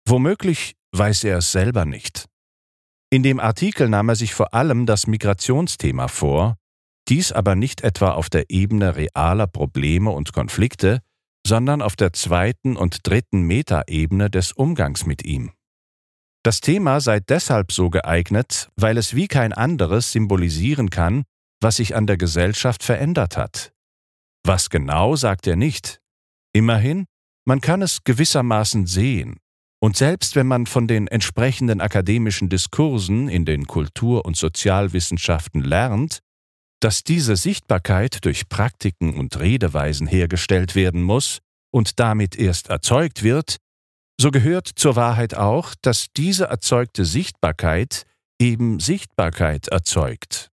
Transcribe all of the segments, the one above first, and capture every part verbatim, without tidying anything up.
Womöglich weiß er es selber nicht. In dem Artikel nahm er sich vor allem das Migrationsthema vor, dies aber nicht etwa auf der Ebene realer Probleme und Konflikte, sondern auf der zweiten und dritten Metaebene des Umgangs mit ihm. Das Thema sei deshalb so geeignet, weil es wie kein anderes symbolisieren kann, was sich an der Gesellschaft verändert hat. Was genau, sagt er nicht. Immerhin, man kann es gewissermaßen sehen. Und selbst wenn man von den entsprechenden akademischen Diskursen in den Kultur- und Sozialwissenschaften lernt, dass diese Sichtbarkeit durch Praktiken und Redeweisen hergestellt werden muss und damit erst erzeugt wird, so gehört zur Wahrheit auch, dass diese erzeugte Sichtbarkeit eben Sichtbarkeit erzeugt.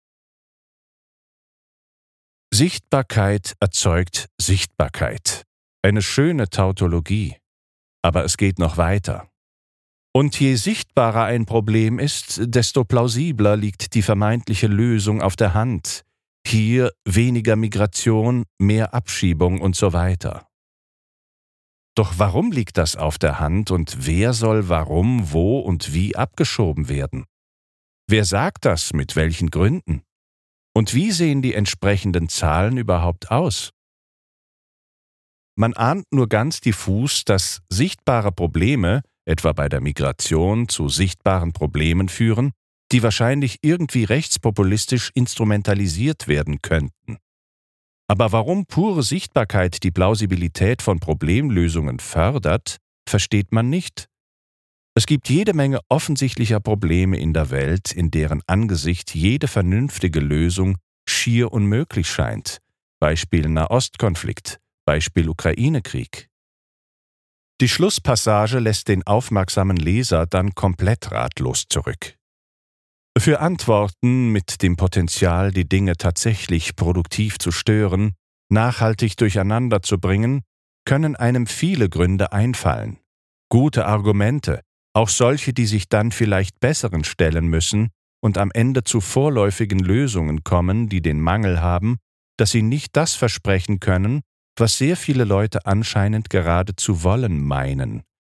Sichtbarkeit erzeugt Sichtbarkeit. Eine schöne Tautologie. Aber es geht noch weiter. Und je sichtbarer ein Problem ist, desto plausibler liegt die vermeintliche Lösung auf der Hand. Hier weniger Migration, mehr Abschiebung und so weiter. Doch warum liegt das auf der Hand und wer soll warum, wo und wie abgeschoben werden? Wer sagt das, mit welchen Gründen? Und wie sehen die entsprechenden Zahlen überhaupt aus? Man ahnt nur ganz diffus, dass sichtbare Probleme, etwa bei der Migration, zu sichtbaren Problemen führen, die wahrscheinlich irgendwie rechtspopulistisch instrumentalisiert werden könnten. Aber warum pure Sichtbarkeit die Plausibilität von Problemlösungen fördert, versteht man nicht. Es gibt jede Menge offensichtlicher Probleme in der Welt, in deren Angesicht jede vernünftige Lösung schier unmöglich scheint. Beispiel Nahostkonflikt, Beispiel Ukraine-Krieg. Die Schlusspassage lässt den aufmerksamen Leser dann komplett ratlos zurück. Für Antworten mit dem Potenzial, die Dinge tatsächlich produktiv zu stören, nachhaltig durcheinander zu bringen, können einem viele Gründe einfallen. Gute Argumente, auch solche, die sich dann vielleicht besseren stellen müssen und am Ende zu vorläufigen Lösungen kommen, die den Mangel haben, dass sie nicht das versprechen können, was sehr viele Leute anscheinend gerade zu wollen meinen,